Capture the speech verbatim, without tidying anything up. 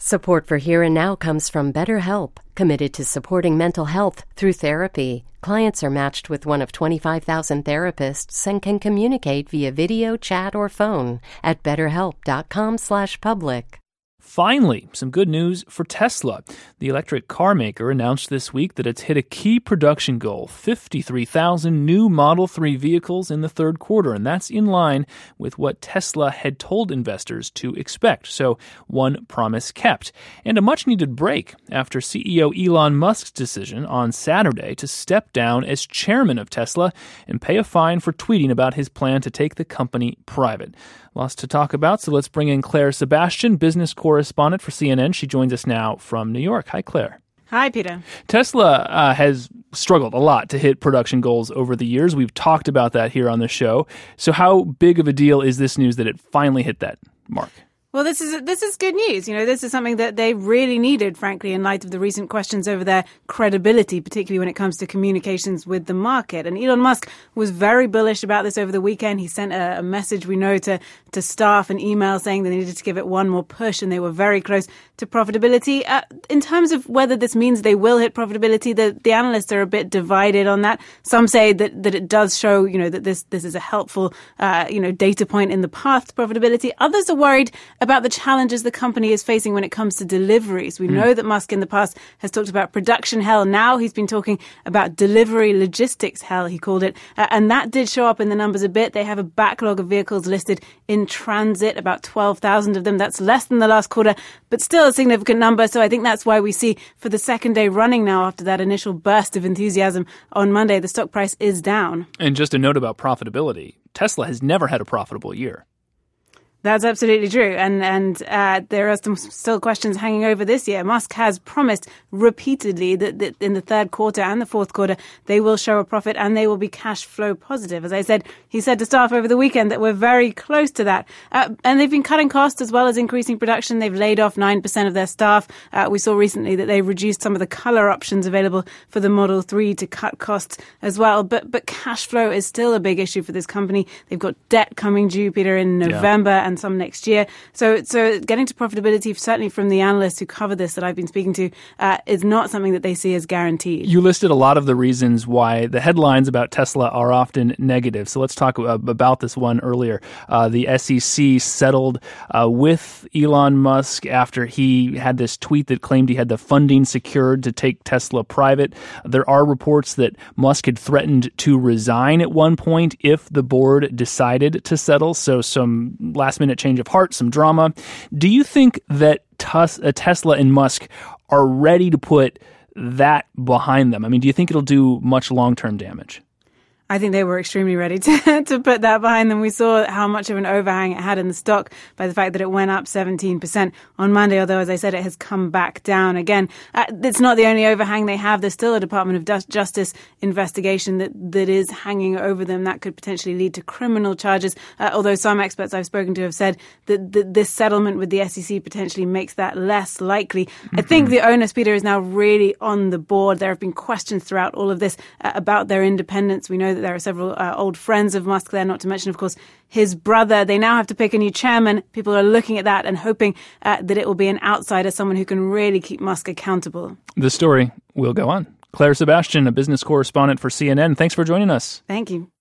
Support for Here and Now comes from BetterHelp, committed to supporting mental health through therapy. Clients are matched with one of twenty-five thousand therapists and can communicate via video, chat, or phone at betterhelp.com slash public. Finally, some good news for Tesla. The electric car maker announced this week that it's hit a key production goal, fifty-three thousand new Model three vehicles in the third quarter, and that's in line with what Tesla had told investors to expect. So one promise kept. And a much-needed break after C E O Elon Musk's decision on Saturday to step down as chairman of Tesla and pay a fine for tweeting about his plan to take the company private. Lots to talk about, so let's bring in Claire Sebastian, business correspondent for C N N. She joins us now from New York. Hi, Claire. Hi, Peter. Tesla uh, has struggled a lot to hit production goals over the years. We've talked about that here on the show. So how big of a deal is this news that it finally hit that mark? Well, this is this is good news. You know, this is something that they really needed, frankly, in light of the recent questions over their credibility, particularly when it comes to communications with the market. And Elon Musk was very bullish about this over the weekend. He sent a, a message, we know, to, to staff, an email saying they needed to give it one more push, and they were very close to profitability. Uh, in terms of whether this means they will hit profitability, the, the analysts are a bit divided on that. Some say that, that it does show, you know, that this this is a helpful, uh, you know, data point in the path to profitability. Others are worried about the challenges the company is facing when it comes to deliveries. We mm. know that Musk in the past has talked about production hell. Now he's been talking about delivery logistics hell, he called it. Uh, and that did show up in the numbers a bit. They have a backlog of vehicles listed in transit, about twelve thousand of them. That's less than the last quarter, but still a significant number. So I think that's why we see for the second day running now, after that initial burst of enthusiasm on Monday, the stock price is down. And just a note about profitability. Tesla has never had a profitable year. That's absolutely true. And and uh, there are some still questions hanging over this year. Musk has promised repeatedly that, that in the third quarter and the fourth quarter, they will show a profit and they will be cash flow positive. As I said, he said to staff over the weekend that we're very close to that. Uh, and they've been cutting costs as well as increasing production. They've laid off nine percent of their staff. Uh, we saw recently that they reduced some of the color options available for the Model three to cut costs as well. But, but cash flow is still a big issue for this company. They've got debt coming due, Peter, in November. Yeah. And some next year. So so getting to profitability, certainly from the analysts who cover this that I've been speaking to, uh, is not something that they see as guaranteed. You listed a lot of the reasons why the headlines about Tesla are often negative. So let's talk about this one earlier. Uh, the S E C settled uh, with Elon Musk after he had this tweet that claimed he had the funding secured to take Tesla private. There are reports that Musk had threatened to resign at one point if the board decided to settle. So some last minute change of heart, some drama. Do you think that Tus- uh, Tesla and Musk are ready to put that behind them? I mean, do you think it'll do much long-term damage? I think they were extremely ready to, to put that behind them. We saw how much of an overhang it had in the stock by the fact that it went up seventeen percent on Monday, although, as I said, it has come back down again. Uh, it's not the only overhang they have. There's still a Department of Justice investigation that, that is hanging over them. That could potentially lead to criminal charges, uh, although some experts I've spoken to have said that, that this settlement with the S E C potentially makes that less likely. Mm-hmm. I think the onus, Peter, is now really on the board. There have been questions throughout all of this uh, about their independence. We know that there are several uh, old friends of Musk there, not to mention, of course, his brother. They now have to pick a new chairman. People are looking at that and hoping uh, that it will be an outsider, someone who can really keep Musk accountable. The story will go on. Claire Sebastian, a business correspondent for C N N. Thanks for joining us. Thank you.